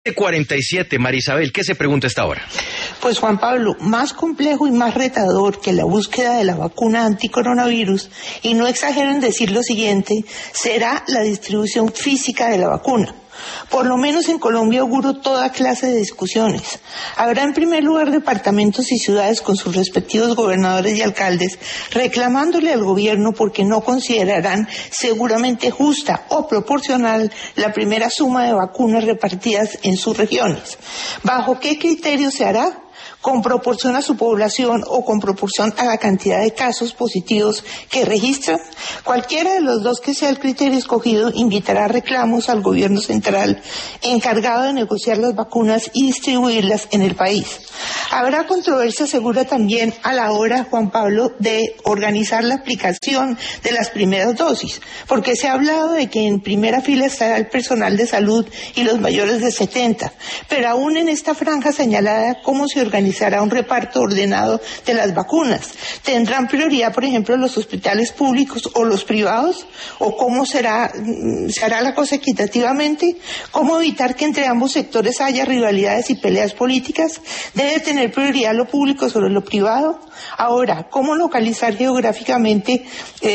47, María Isabel, ¿qué se pregunta a esta hora? Pues Juan Pablo, más complejo y más retador que la búsqueda de la vacuna anticoronavirus, y no exagero en decir lo siguiente, será la distribución física de la vacuna. Por lo menos en Colombia auguro toda clase de discusiones. Habrá en primer lugar departamentos y ciudades con sus respectivos gobernadores y alcaldes reclamándole al gobierno porque no considerarán seguramente justa o proporcional la primera suma de vacunas repartidas en sus regiones. ¿Bajo qué criterio se hará? ¿Con proporción a su población o con proporción a la cantidad de casos positivos que registran? Cualquiera de los dos que sea el criterio escogido invitará reclamos al gobierno central encargado de negociar las vacunas y distribuirlas en el país. Habrá controversia segura también a la hora, Juan Pablo, de organizar la aplicación de las primeras dosis, porque se ha hablado de que en primera fila estará el personal de salud y los mayores de 70, pero aún en esta franja señalada, ¿cómo se organizará un reparto ordenado de las vacunas? ¿Tendrán prioridad, por ejemplo, los hospitales públicos o los privados? ¿O cómo se hará la cosa equitativamente? ¿Cómo evitar que entre ambos sectores haya rivalidades y peleas políticas? ¿Debe tener prioridad lo público sobre lo privado? Ahora, ¿cómo localizar geográficamente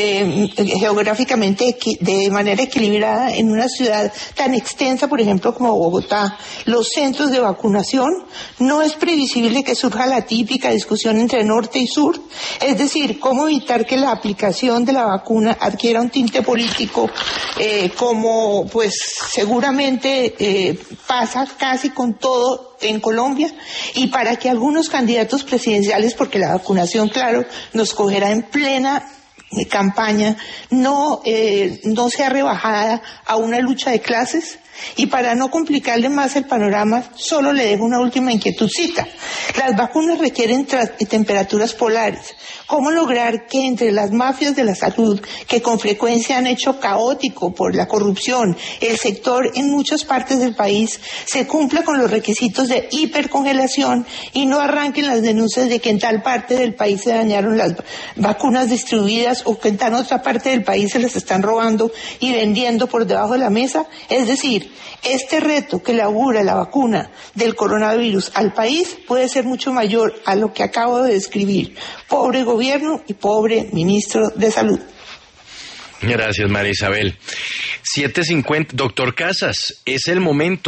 de manera equilibrada en una ciudad tan extensa, por ejemplo, como Bogotá, los centros de vacunación? No es previsible que surja la típica discusión entre norte y sur. Es decir, ¿cómo evitar que la aplicación de la vacuna adquiera un tinte político como pues seguramente pasa casi con todo en Colombia? Y para que algunos candidatos presidenciales, porque la vacunación, claro, nos cogerá en plena campaña, no sea rebajada a una lucha de clases. Y para no complicarle más el panorama, solo le dejo una última inquietucita. Las vacunas requieren temperaturas polares. ¿Cómo lograr que entre las mafias de la salud, que con frecuencia han hecho caótico por la corrupción el sector en muchas partes del país, se cumpla con los requisitos de hipercongelación y no arranquen las denuncias de que en tal parte del país se dañaron las vacunas distribuidas o que en tal otra parte del país se las están robando y vendiendo por debajo de la mesa? Es decir, este reto que le augura la vacuna del coronavirus al país puede ser mucho mayor a lo que acabo de describir. Pobre gobierno y pobre ministro de Salud. Gracias, María Isabel. 7:50, doctor Casas, es el momento.